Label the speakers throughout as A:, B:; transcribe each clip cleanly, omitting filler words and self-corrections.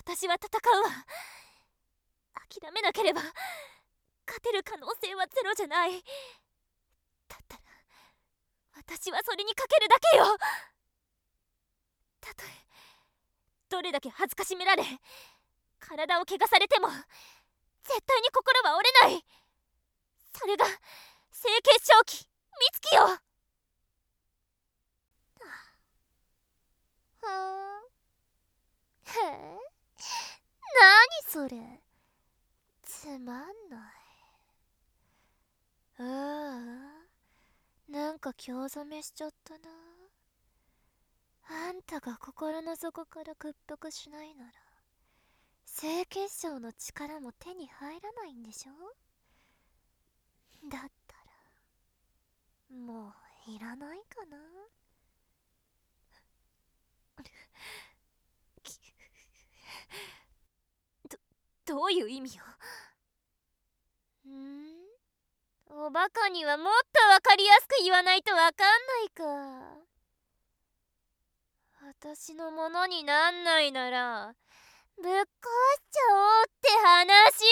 A: 私は戦うわ。諦めなければ勝てる可能性はゼロじゃない。だったら私はそれにかけるだけよ。たとえどれだけ恥ずかしめられ体を怪我されても絶対に心は折れない。それが清結晶機美月よ。へえ、何それ、つまんない。なんか興ざめしちゃったな。あんたが心の底から屈服しないなら清結晶の力も手に入らないんでしょ。だったらもういらないかな。どういう意味よ。おバカにはもっとわかりやすく言わないとわかんないか。私のものになんないならぶっ壊しちゃおうって話。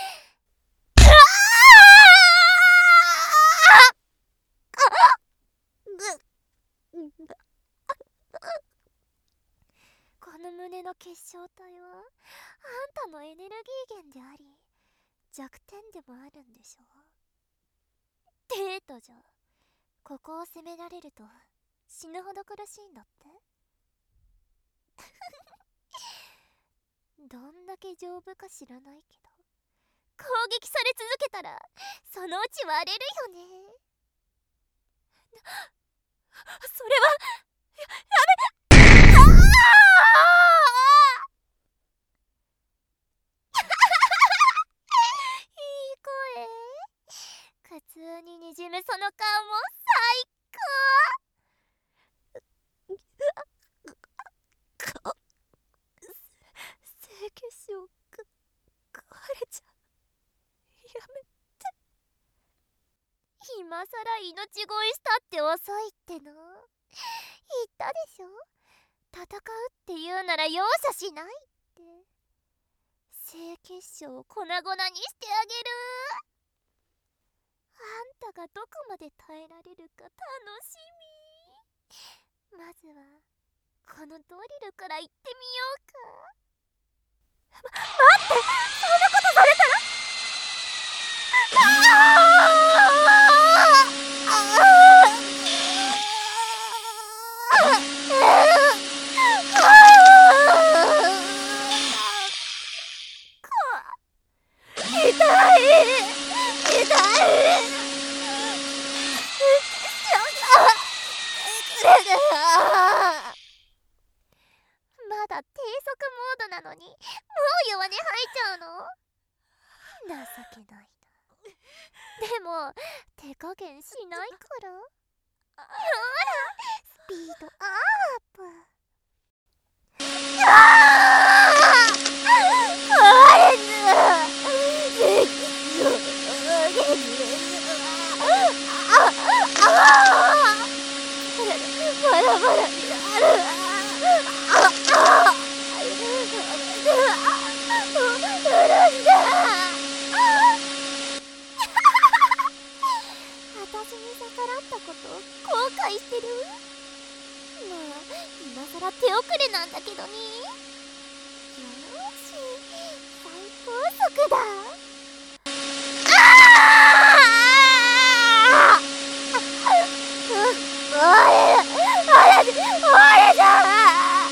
A: この胸の結晶体はあんたのエネルギー源であり弱点でもあるんでしょ。データじゃここを攻められると死ぬほど苦しいんだって。どんだけ丈夫か知らないけど攻撃され続けたらそのうち割れるよね。それはやめ。いい声。苦痛ににじむその顔も最高。清結晶壊れちゃやめて。今さら命乞いしたって遅いっての言ったでしょ。戦うって言うなら容赦しないって。清結晶を粉々にしてあげる。あんたがどこまで耐えられるか楽しみ。まずはこのドリルから行ってみようか。待って、そんなことされたら。痛い痛い。まだ低速モードなのにもう弱音吐いちゃうの。情けないな。でも手加減しないから。ほらスピードアップ。バラバラになる。私に逆らったこと後悔してる。まあ今さら手遅れなんだけどね。よーし最高速だ。あれだ。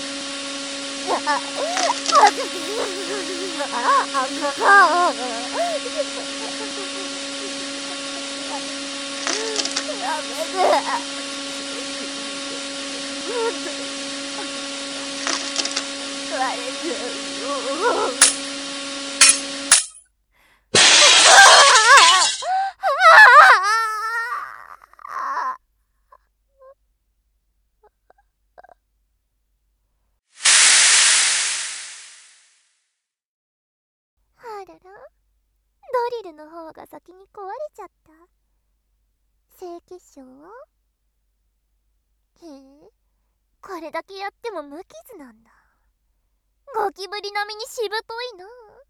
A: あらら、ドリルの方が先に壊れちゃった。清結晶はへえ、これだけやっても無傷なんだ。 ゴキブリ並みにしぶといな。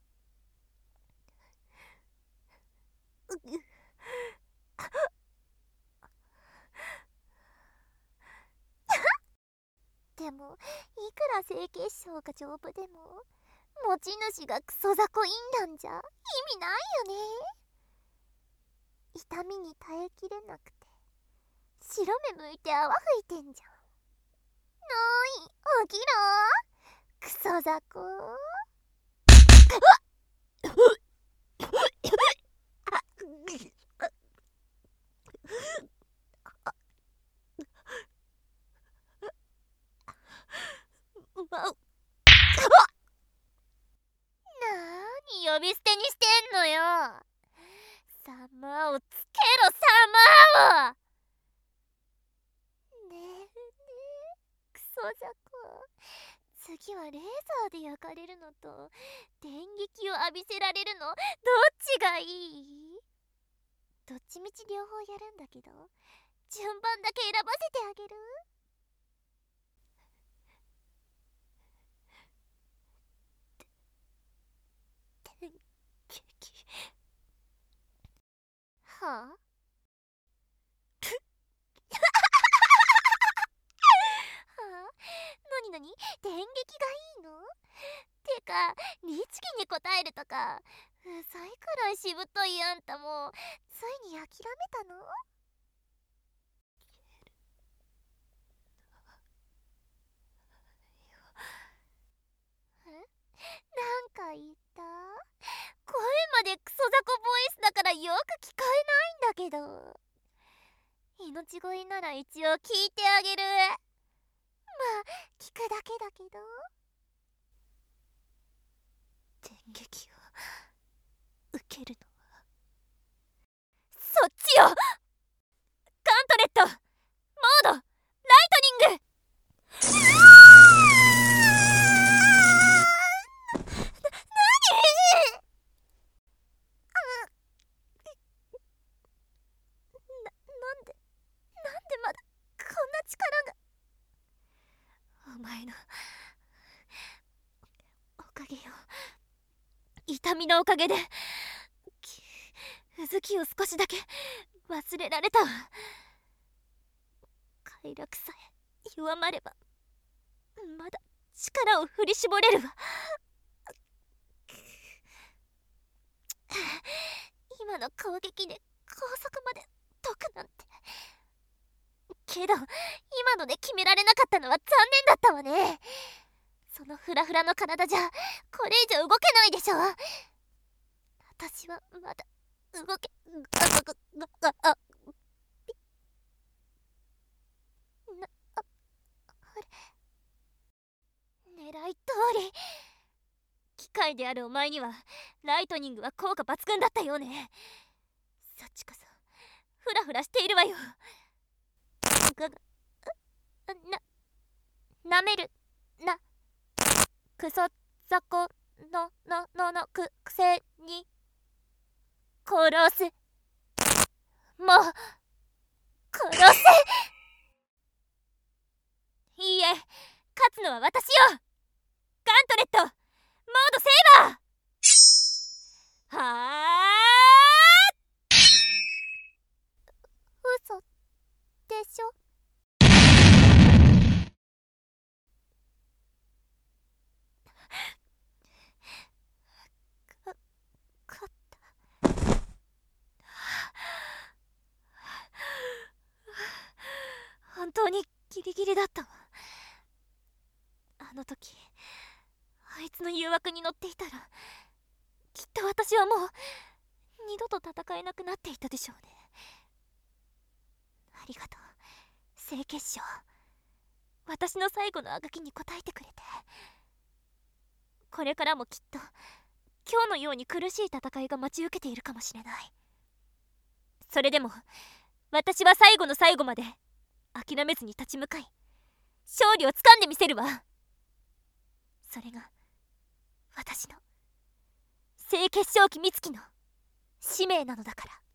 A: でもいくら清潔症が丈夫でも持ち主がクソ雑魚インなんじゃ意味ないよね。痛みに耐えきれなくて白目向いて泡吹いてんじゃん。のい起きろクソ雑魚。なーに呼び捨てにしてんのよ。さまをつけろ、さまを。ねえねえクソ雑魚、次はレーザーで焼かれるのと電撃を浴びせられるのどっちがいい？どっちみち両方やるんだけど順番だけ選ばせてあげる？電撃はあなに電撃がいいの？てか律儀に答えるとかうざいくらいしぶといあんたもついに諦めたの？なんか言った？声までクソ雑魚ボイスだからよく聞こえないんだけど。命乞いなら一応聞いてあげる。まあ聞くだけだけど。電撃を受けるのはそっちよ。ガントレットモードライトニング。なんでまだこんな力が。お前のおかげよ。痛みのおかげでうずきを少しだけ忘れられたわ。快楽さえ弱まればまだ力を振り絞れるわ。今の攻撃で高速まで解くなんて。けど今ので決められなかったのは残念だったわね。そのフラフラの体じゃこれ以上動けないでしょ。私はまだ動け狙い通り。機械であるお前にはライトニングは効果抜群だったようね。そっちこそフラフラしているわよ。なめるなクソ雑魚のくせに殺す。もう殺せ。いいえ勝つのは私よ。ガントレットモードセイバー。はあ嘘でしょ。勝った。本当にギリギリだったわ。あの時あいつの誘惑に乗っていたらきっと私はもう二度と戦えなくなっていたでしょうね。ありがとう清潔症。私の最後のあがきに応えてくれて。これからもきっと今日のように苦しい戦いが待ち受けているかもしれない。それでも私は最後の最後まで諦めずに立ち向かい勝利をつかんでみせるわ。それが私の清潔正気美月の使命なのだから。